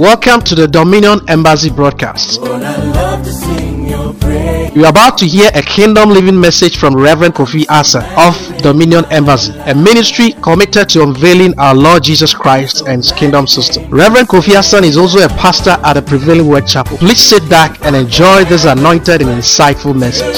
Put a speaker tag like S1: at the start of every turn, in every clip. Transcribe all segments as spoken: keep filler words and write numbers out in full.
S1: Welcome to the Dominion Embassy broadcast.
S2: Lord, I love to sing your praise.
S1: You are about to hear a kingdom living message from Reverend Kofi Asa of Dominion Embassy, a ministry committed to unveiling our Lord Jesus Christ and His kingdom system. Reverend Kofi Asa is also a pastor at the Prevailing Word Chapel. Please sit back and enjoy this anointed and insightful message.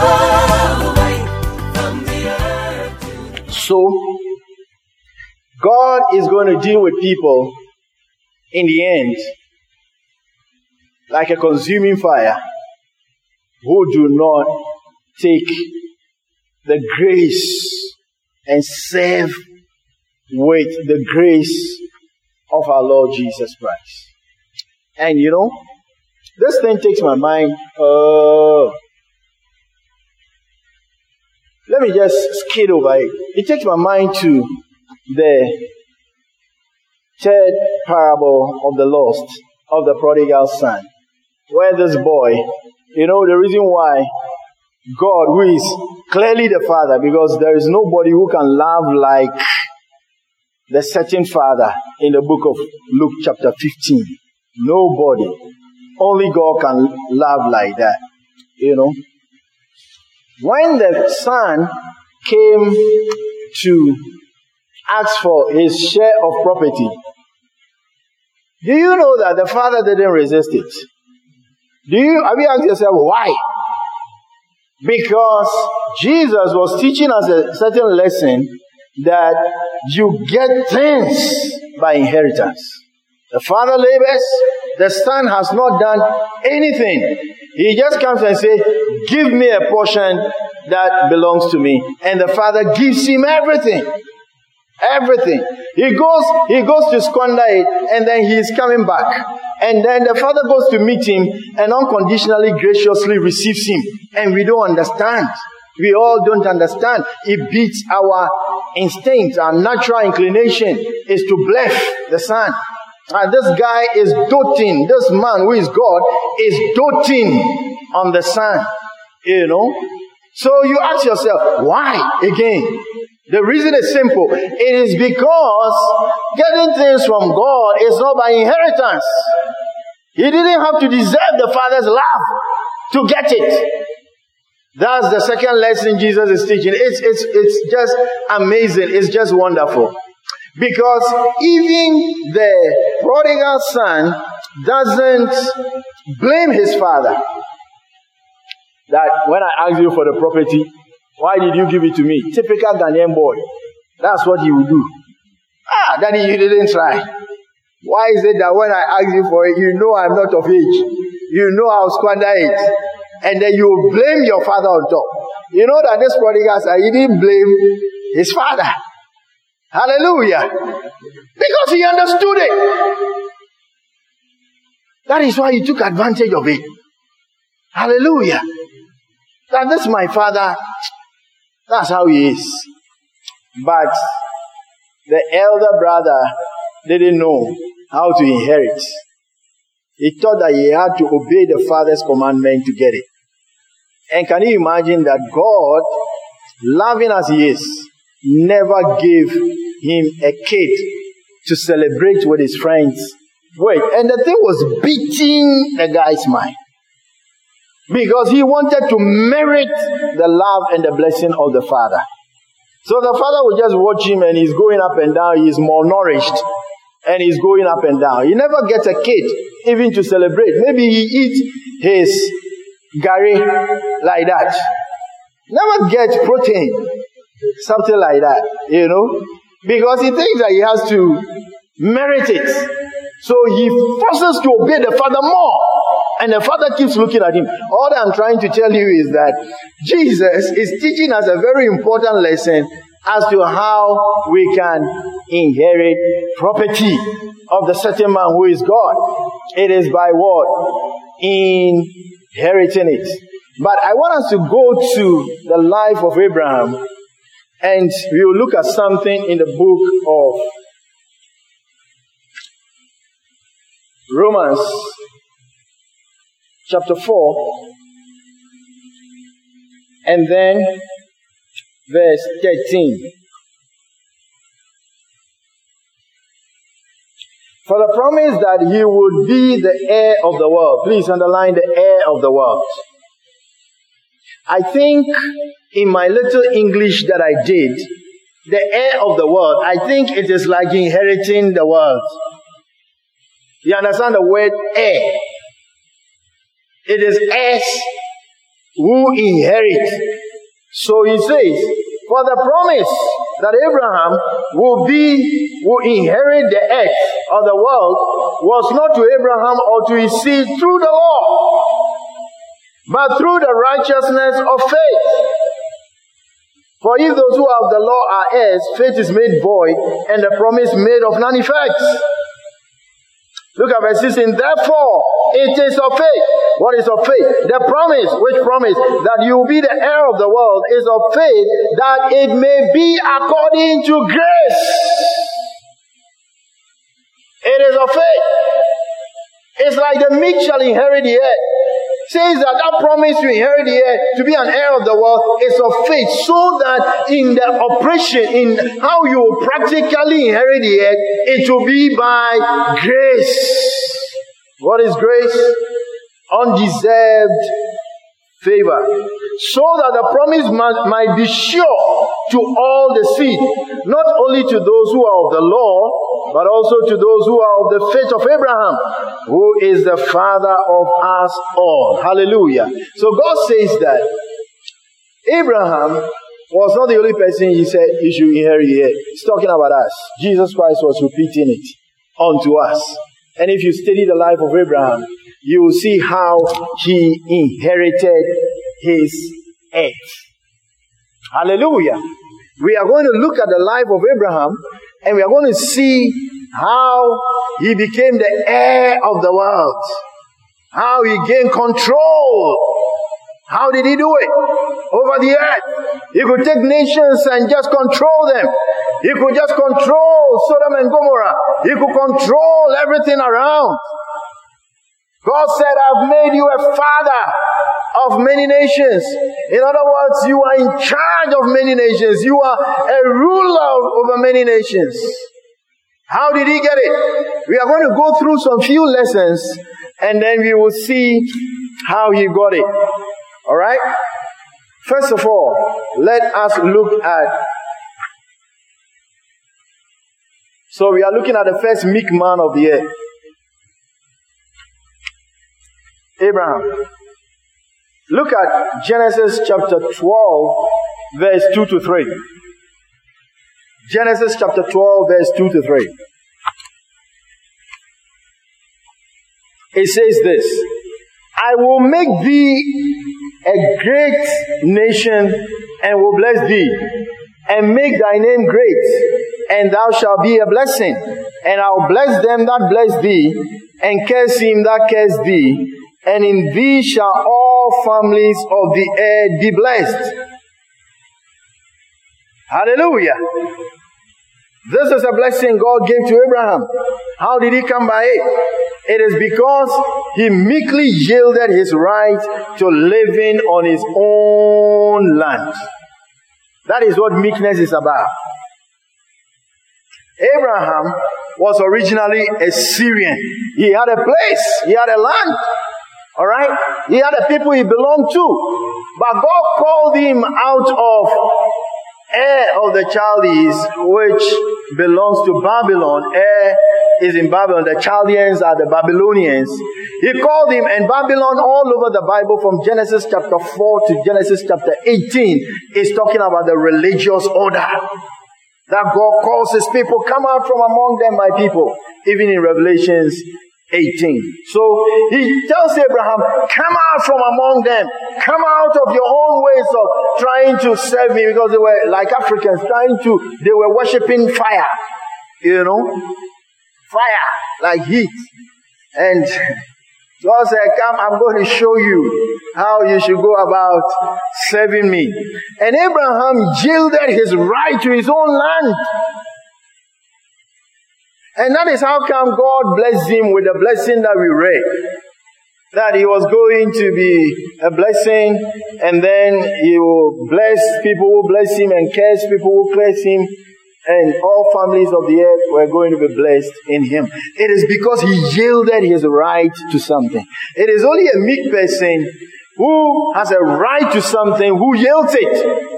S3: So, God is going to deal with people in the end like a consuming fire who do not take the grace and serve with the grace of our Lord Jesus Christ. And you know, this thing takes my mind. Uh, let me just skid over it. It takes my mind to the third parable of the lost, of the prodigal son, where this boy, you know, the reason why God, who is clearly the father, because there is nobody who can love like the certain father in the book of Luke chapter fifteen. Nobody. Only God can love like that, you know. When the son came to ask for his share of property, do you know that the father didn't resist it? Do you, have you asked yourself why? Because Jesus was teaching us a certain lesson that you get things by inheritance. The father labors, the son has not done anything. He just comes and says, give me a portion that belongs to me. And the father gives him everything. Everything. He goes, he goes to squander it, and then he is coming back. And then the father goes to meet him and unconditionally, graciously receives him. And we don't understand. We all don't understand. It beats our instinct, our natural inclination is to bless the son. And this guy is doting, this man who is God is doting on the son. You know? So you ask yourself, why again? The reason is simple. It is because getting things from God is not by inheritance. He didn't have to deserve the Father's love to get it. That's the second lesson Jesus is teaching. It's, it's, it's just amazing. It's just wonderful. Because even the prodigal son doesn't blame his father. That when I asked you for the property, why did you give it to me? Typical Ghanaian boy. That's what he would do. Ah, daddy, you didn't try. Why is it that when I ask you for it, you know I'm not of age? You know I'll squander it. And then you blame your father on top. You know that this prodigal son, he didn't blame his father. Hallelujah. Because he understood it. That is why he took advantage of it. Hallelujah. That this is my father. That's how he is. But the elder brother didn't know how to inherit. He thought that he had to obey the father's commandment to get it. And can you imagine that God, loving as he is, never gave him a kid to celebrate with his friends? Wait, and the thing was beating the guy's mind. Because he wanted to merit the love and the blessing of the father. So the father would just watch him and he's going up and down. He's malnourished and he's going up and down. He never gets a kid even to celebrate. Maybe he eats his gari like that. Never gets protein. Something like that, you know. Because he thinks that he has to merit it. So he forces to obey the father more. And the father keeps looking at him. All I'm trying to tell you is that Jesus is teaching us a very important lesson as to how we can inherit property of the certain man who is God. It is by what? Inheriting it. But I want us to go to the life of Abraham, and we will look at something in the book of Romans chapter four, and then verse thirteen. For the promise that he would be the heir of the world. Please underline the heir of the world. I think in my little English that I did, the heir of the world, I think it is like inheriting the world. You understand the word heir? It is heirs who inherit. So he says, for the promise that Abraham will be, will inherit the earth of the world was not to Abraham or to his seed through the law, but through the righteousness of faith. For if those who have the law are heirs, faith is made void, and the promise made of none effect. Look at verse sixteen. Therefore, it is of faith. What is of faith? The promise, which promise? That you will be the heir of the world is of faith, that it may be according to grace. It is of faith. It's like the meek shall inherit the earth. Says that that promise to inherit the earth, to be an heir of the world, is of faith, so that in the operation, in how you practically inherit the earth, it will be by grace. What is grace? Undeserved favor. So that the promise might, might be sure to all the seed, not only to those who are of the law, but also to those who are of the faith of Abraham, who is the father of us all. Hallelujah. So God says that Abraham was not the only person he said you should inherit the earth. He's talking about us. Jesus Christ was repeating it unto us. And if you study the life of Abraham, you will see how he inherited his earth. Hallelujah. We are going to look at the life of Abraham, and we are going to see how he became the heir of the world. How he gained control. How did he do it? Over the earth. He could take nations and just control them. He could just control Sodom and Gomorrah. He could control everything around. God said, I've made you a father of many nations. In other words, you are in charge of many nations. You are a ruler over many nations. How did he get it? We are going to go through some few lessons, and then we will see how he got it. All right? First of all, let us look at... So we are looking at the first meek man of the earth. Abraham. Look at Genesis chapter twelve, verse two to three. Genesis chapter twelve, verse two to three. It says this: I will make thee a great nation, and will bless thee, and make thy name great, and thou shalt be a blessing. And I'll bless them that bless thee, and curse him that curse thee. And in thee shall all families of the earth be blessed. Hallelujah. This is a blessing God gave to Abraham. How did he come by it? It is because he meekly yielded his right to living on his own land. That is what meekness is about. Abraham was originally a Syrian. He had a place. He had a land. All right? He had a people he belonged to. But God called him out of Ur of the Chaldees, which belongs to Babylon. Ur is in Babylon. The Chaldeans are the Babylonians. He called him, and Babylon all over the Bible from Genesis chapter four to Genesis chapter eighteen is talking about the religious order. That God calls his people, come out from among them, my people. Even in Revelations eighteen. So he tells Abraham, come out from among them. Come out of your own ways of trying to serve me, because they were like Africans trying to, they were worshipping fire. You know? Fire, like heat. And God said, come, I'm going to show you how you should go about serving me. And Abraham yielded his right to his own land. And that is how come God blessed him with the blessing that we read. That he was going to be a blessing, and then he will bless people who bless him and curse people who curse him. and all families of the earth were going to be blessed in him. It is because he yielded his right to something. It is only a meek person who has a right to something who yields it.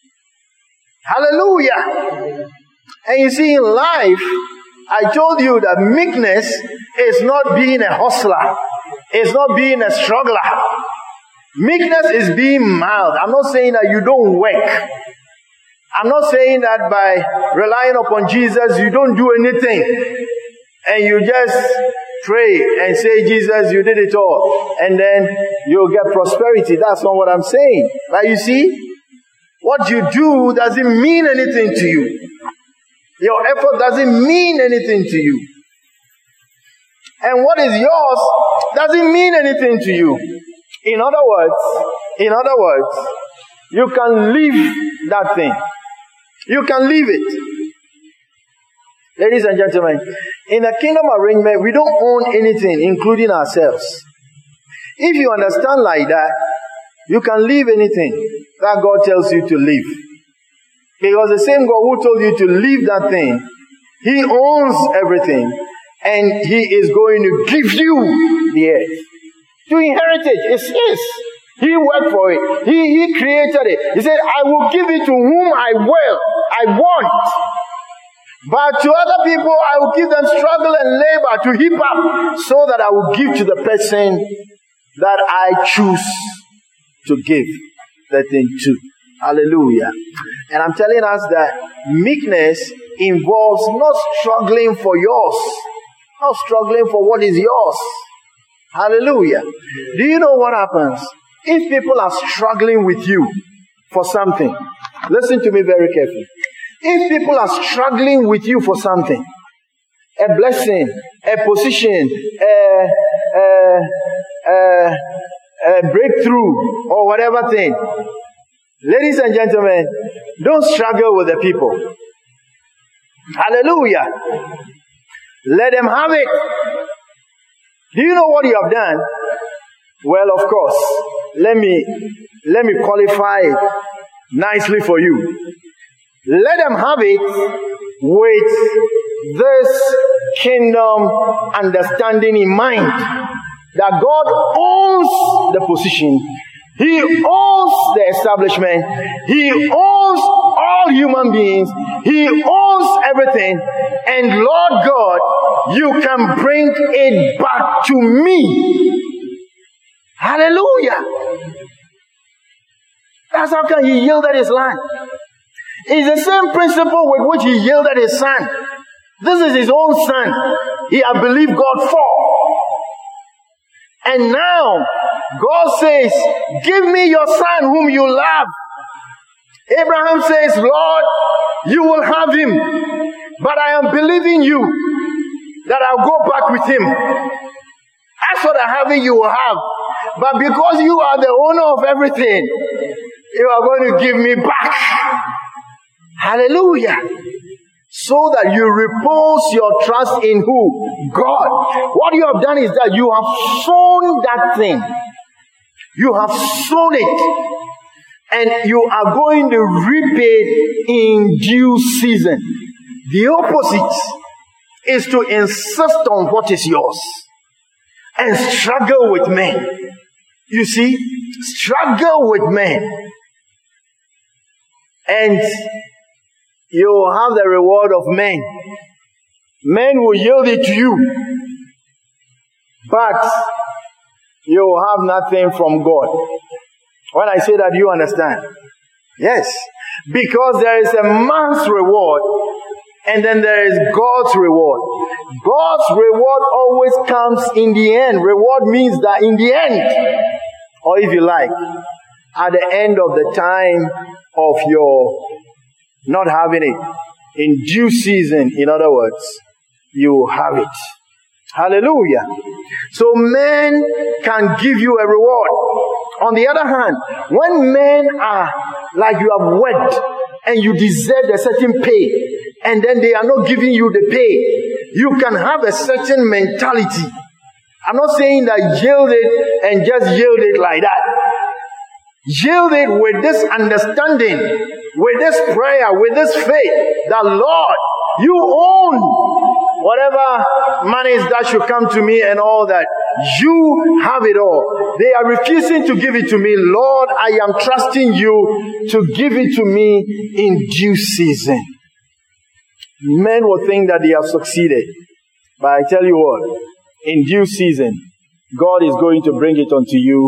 S3: Hallelujah. And you see, in life, I told you that meekness is not being a hustler. It's not being a struggler. Meekness is being mild. I'm not saying that you don't work. I'm not saying that by relying upon Jesus, you don't do anything. And you just pray and say, Jesus, you did it all. And then you'll get prosperity. That's not what I'm saying. But you see, what you do doesn't mean anything to you. Your effort doesn't mean anything to you. And what is yours doesn't mean anything to you. In other words, in other words, you can leave that thing. You can leave it. Ladies and gentlemen, in a kingdom arrangement, we don't own anything, including ourselves. If you understand like that, you can leave anything that God tells you to leave. Because the same God who told you to leave that thing, He owns everything. And He is going to give you the earth. To inherit it. It's His. He worked for it. He, he created it. He said, I will give it to whom I will. I want. But to other people, I will give them struggle and labor to heap up, so that I will give to the person that I choose to give the thing to. Hallelujah. And I'm telling us that meekness involves not struggling for yours, not struggling for what is yours. Hallelujah. Do you know what happens? If people are struggling with you for something, listen to me very carefully. If people are struggling with you for something, a blessing, a position, a, a, a, a breakthrough, or whatever thing, ladies and gentlemen, don't struggle with the people. Hallelujah. Let them have it. Do you know what you have done? Well, of course, let me let me qualify it nicely for you. Let them have it with this kingdom understanding in mind, that God owns the position. He owns the establishment. He owns all human beings. He owns everything. And Lord God, you can bring it back to me. Hallelujah. That's how come He yielded His land. It's the same principle with which He yielded His son. This is His own son. He had believed God for. And now, God says, give me your son whom you love. Abraham says, Lord, you will have him. But I am believing you that I'll go back with him. As for the having you will have. But because you are the owner of everything, you are going to give me back. Hallelujah. So that you repose your trust in who? God. What you have done is that you have sown that thing. You have sown it. And you are going to reap it in due season. The opposite is to insist on what is yours and struggle with men. You see, struggle with men. And you will have the reward of men. Men will yield it to you. But you will have nothing from God. When I say that, you understand? Yes. Because there is a man's reward, and then there is God's reward. God's reward always comes in the end. Reward means that in the end, or if you like, at the end of the time of your not having it, in due season, in other words, you will have it. Hallelujah. So men can give you a reward. On the other hand, when men are like you have worked and you deserve a certain pay, and then they are not giving you the pay, you can have a certain mentality. I'm not saying that yield it and just yield it like that. yield it with this understanding, with this prayer, with this faith, that Lord, you own whatever monies that should come to me and all that. You have it all. They are refusing to give it to me. Lord, I am trusting you to give it to me in due season. Men will think that they have succeeded. But I tell you what, in due season, God is going to bring it unto you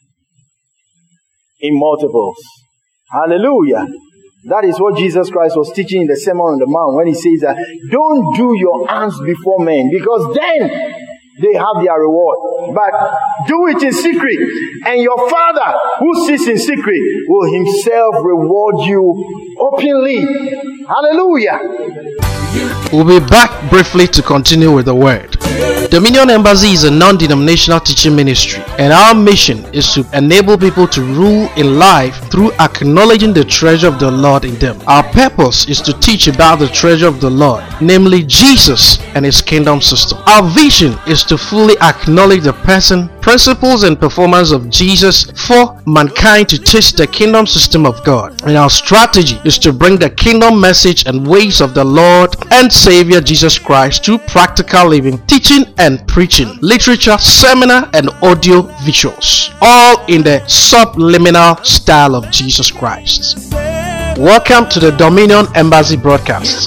S3: in multiples. Hallelujah. That is what Jesus Christ was teaching in the Sermon on the Mount when he says that don't do your alms before men, because then they have their reward. But do it in secret, and your Father who sits in secret will himself reward you openly. Hallelujah.
S1: We'll be back briefly to continue with the word. Dominion Embassy is a non-denominational teaching ministry, and our mission is to enable people to rule in life through acknowledging the treasure of the Lord in them. Our purpose is to teach about the treasure of the Lord, namely Jesus and his kingdom system. Our vision is to fully acknowledge the person, principles, and performance of Jesus for mankind to taste the kingdom system of God. And our strategy is to bring the kingdom message and ways of the Lord and Savior Jesus Christ to practical living, teaching and preaching, literature, seminar, and audio visuals, all in the subliminal style of Jesus Christ. Welcome to the Dominion Embassy broadcast.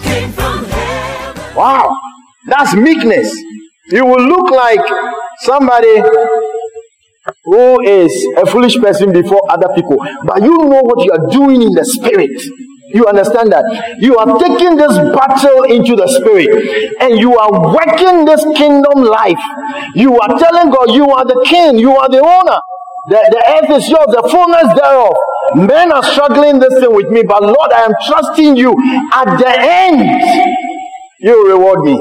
S3: Wow, that's meekness. You will look like somebody who is a foolish person before other people, but you know what you are doing in the spirit. You understand that? You are taking this battle into the spirit, and you are working this kingdom life. You are telling God, you are the king, you are the owner. The, the earth is yours, the fullness thereof. Men are struggling this thing with me, but Lord, I am trusting you. At the end, you reward me.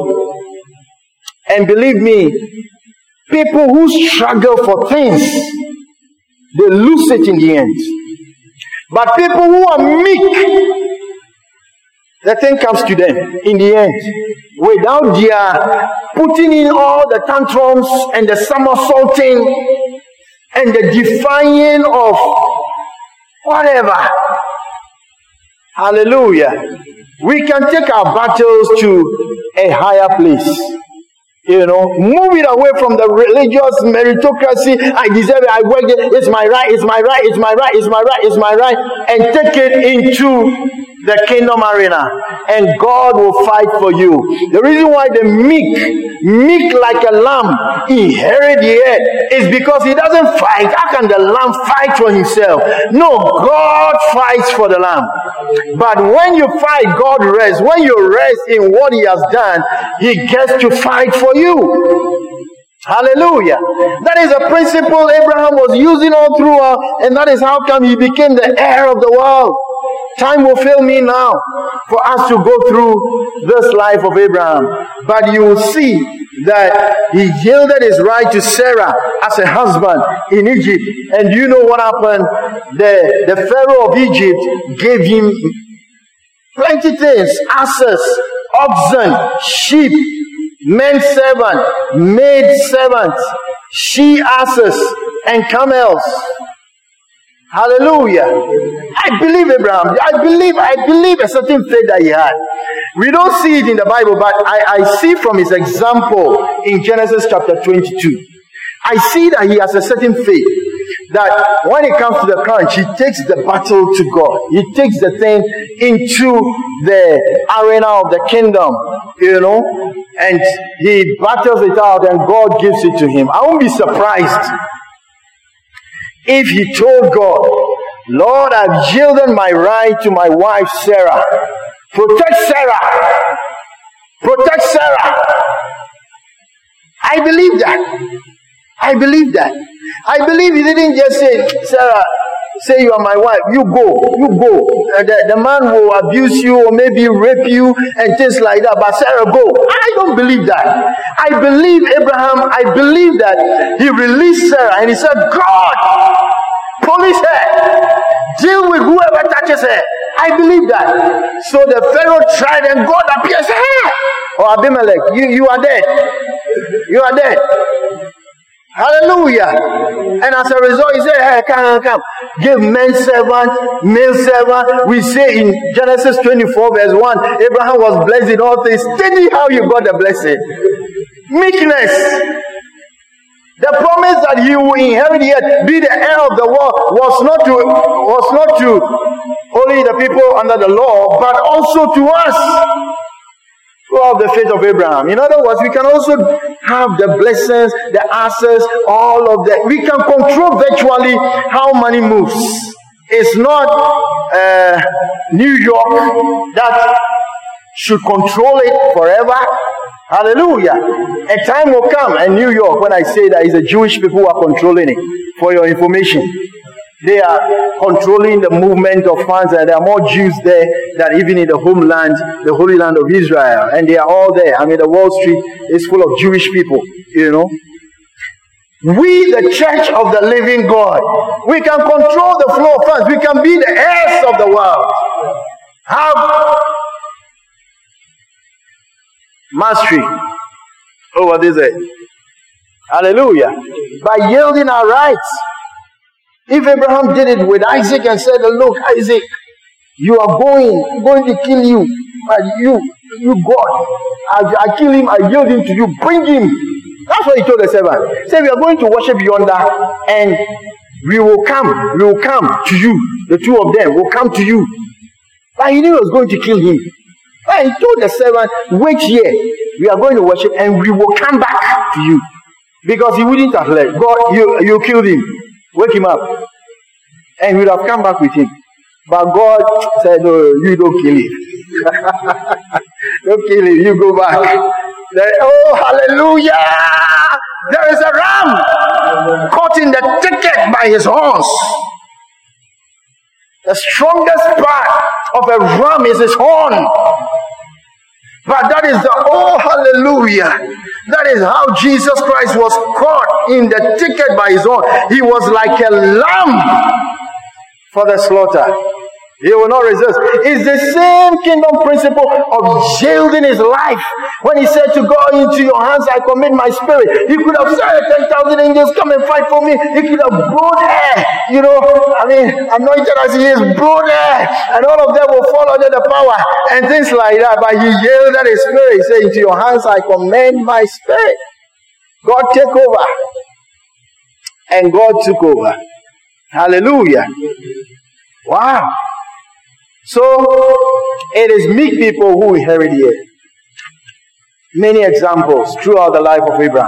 S3: And believe me, people who struggle for things, they lose it in the end. But people who are meek, the thing comes to them in the end. Without their putting in all the tantrums and the somersaulting and the defying of whatever. Hallelujah. We can take our battles to a higher place. You know, move it away from the religious meritocracy. I deserve it, I work it, it's my right, it's my right, it's my right, it's my right, it's my right, and take it into the kingdom arena, and God will fight for you. The reason why the meek, meek like a lamb, inherit the earth is because he doesn't fight. How can the lamb fight for himself? No, God fights for the lamb. But when you fight, God rests. When you rest in what he has done, he gets to fight for you. Hallelujah. That is a principle Abraham was using all throughout, and that is how come he became the heir of the world. Time will fail me now for us to go through this life of Abraham. But you will see that he yielded his right to Sarah as a husband in Egypt. And you know what happened? The, the Pharaoh of Egypt gave him plenty things: asses, oxen, sheep, men servant, maid servants, she asses, and camels. Hallelujah. I believe Abraham. I believe, I believe a certain faith that he had. We don't see it in the Bible, but I, I see from his example in Genesis chapter twenty-two. I see that he has a certain faith that when it comes to the crunch, he takes the battle to God. He takes the thing into the arena of the kingdom, you know, and he battles it out and God gives it to him. I won't be surprised if he told God, Lord, I've yielded my right to my wife Sarah. Protect Sarah. Protect Sarah. I believe that. I believe that. I believe he didn't just say, Sarah, say you are my wife. You go. You go. Uh, the, the man will abuse you or maybe rape you and things like that. But Sarah, go. I don't believe that. I believe Abraham. I believe that he released Sarah and he said, God, police her. Deal with whoever touches her. I believe that. So the Pharaoh tried and God appears. Hey! Or Abimelech, you, you are dead. You are dead. Hallelujah. And as a result, he said, hey, come, come. Give men servant, male servant. We say in Genesis twenty-four, verse one, Abraham was blessed in all things. Study how you got the blessing. Meekness. The promise that he will inherit the earth, be the heir of the world, was not to was not to only the people under the law, but also to us. Of the faith of Abraham. In other words, we can also have the blessings, the answers, all of that. We can control virtually how money moves. It's not uh, New York that should control it forever. Hallelujah. A time will come, and New York, when I say that, is the Jewish people who are controlling it. For your information, they are controlling the movement of funds, and there are more Jews there than even in the homeland, the Holy Land of Israel. And they are all there. I mean, the Wall Street is full of Jewish people, you know. We, the church of the living God, we can control the flow of funds. We can be the heirs of the world. Have mastery over this earth. Hallelujah. By yielding our rights. If Abraham did it with Isaac and said, look, Isaac, you are going, going to kill you. But you, you God, I, I kill him, I yield him to you. Bring him. That's what he told the servant. He said, we are going to worship yonder, and we will come. We will come to you. The two of them will come to you. But he knew he was going to kill him. But he told the servant, wait here. We are going to worship, and we will come back to you. Because he wouldn't have let God, you, you killed him. Wake him up. And we would have come back with him. But God said, no, you don't kill him. Don't kill him. You go back. Then, oh, hallelujah. There is a ram caught in the thicket by his horns. The strongest part of a ram is his horn. But that is the, oh, hallelujah. That is how Jesus Christ was caught in the thicket by his own. He was like a lamb for the slaughter. He will not resist. It's the same kingdom principle of yielding his life. When he said to God, into your hands I commit my spirit. He could have said, ten thousand angels come and fight for me. He could have blown air. You know, I mean, anointed as he is, blown air. And all of them will fall under the power. And things like that. But he yielded his spirit. He said, into your hands I commend my spirit. God take over. And God took over. Hallelujah. Wow. So, it is meek people who inherit the earth. Many examples throughout the life of Abraham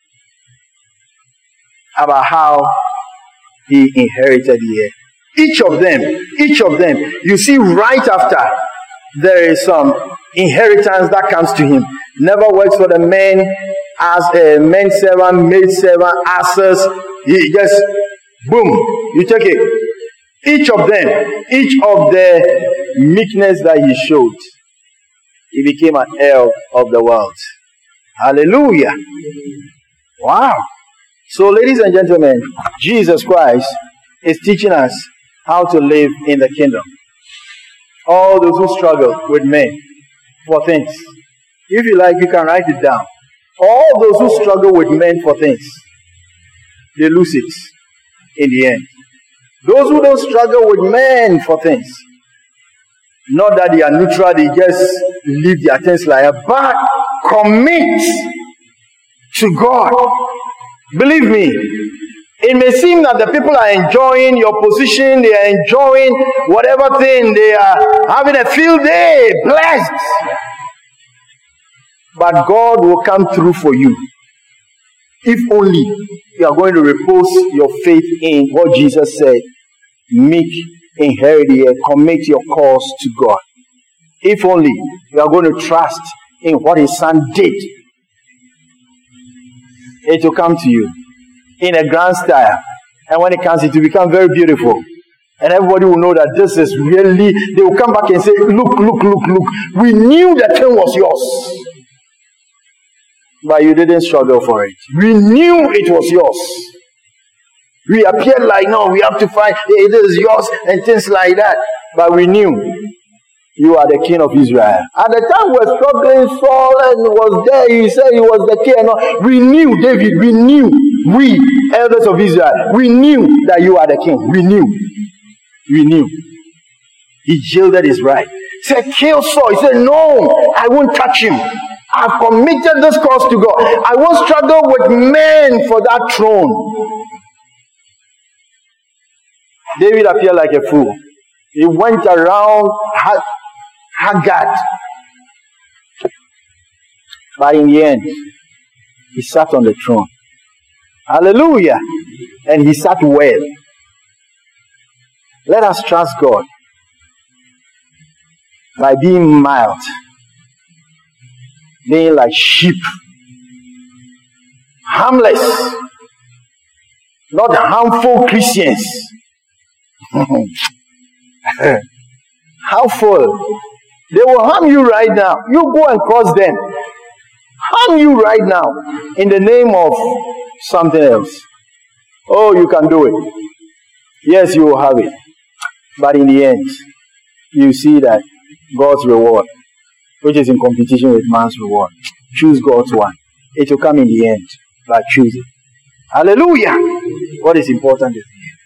S3: about how he inherited the earth. Each of them, each of them, you see right after, there is some inheritance that comes to him. Never works for the men as a men servant, maid servant, asses. He just, boom, you take it. Each of them, each of the meekness that he showed, he became an heir of the world. Hallelujah. Wow. So, ladies and gentlemen, Jesus Christ is teaching us how to live in the kingdom. All those who struggle with men for things. If you like, you can write it down. All those who struggle with men for things, they lose it in the end. Those who don't struggle with men for things, not that they are neutral, they just leave their things like that, but commit to God. Believe me, it may seem that the people are enjoying your position, they are enjoying whatever thing, they are having a field day, blessed. But God will come through for you. If only you are going to repose your faith in what Jesus said. Meek, inherit the earth, commit your cause to God. If only you are going to trust in what his son did, it will come to you in a grand style. And when it comes, it will become very beautiful. And everybody will know that this is really, they will come back and say, look, look, look, look. We knew that thing was yours. But you didn't struggle for it. We knew it was yours. We appeared like, no, we have to find, hey, this is yours, and things like that. But we knew You are the king of Israel. At the time we were struggling, Saul and was there. He said he was the king. No, we knew, David, we knew, we, elders of Israel, we knew that you are the king. We knew. We knew. He yielded his right. He said, kill Saul. He said, no, I won't touch him. I've committed this cause to God. I won't struggle with men for that throne. David appeared like a fool. He went around Haggard. But in the end, he sat on the throne. Hallelujah. And he sat well. Let us trust God by being mild, being like sheep, harmless, not harmful Christians. Harmful. They will harm you right now. You go and cross them. Harm you right now in the name of something else. Oh, you can do it. Yes, you will have it. But in the end, you see that God's reward, which is in competition with man's reward. Choose God's one. It will come in the end, but choose it. Hallelujah! What is important is the end.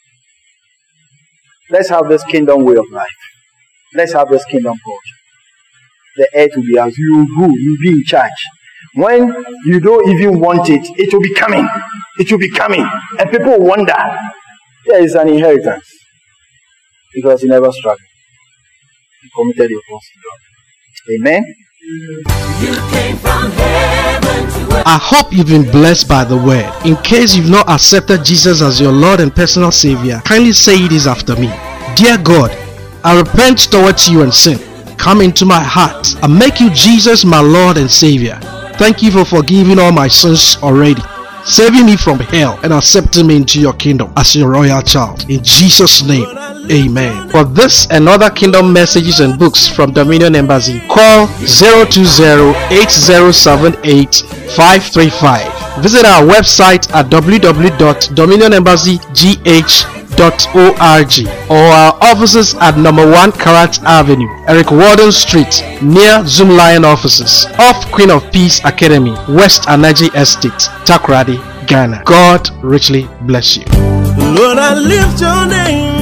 S3: Let's have this kingdom way of life. Let's have this kingdom culture. The earth will be as you rule, you be in charge. When you don't even want it, it will be coming. It will be coming. And people will wonder, there is an inheritance. Because you never struggled. You committed your cause to God. Amen.
S2: You came from heaven to earth.
S1: I hope you've been blessed by the word. In case you've not accepted Jesus as your Lord and personal Savior, kindly say this after me. Dear God, I repent towards you and sin. Come into my heart and make you Jesus my Lord and Savior. Thank you for forgiving all my sins already, saving me from hell and accepting me into your kingdom as your royal child. In Jesus' name, amen. For this and other kingdom messages and books from Dominion Embassy, call zero two zero, eight zero seven eight, five three five. Visit our website at w w w dot dominion embassy g h dot org or our offices at number one Karat Avenue, Eric Warden Street, near Zoom Lion offices, off Queen of Peace Academy, West Anaji Estate, Takoradi, Ghana. God richly bless you.
S4: Lord, I lift your name.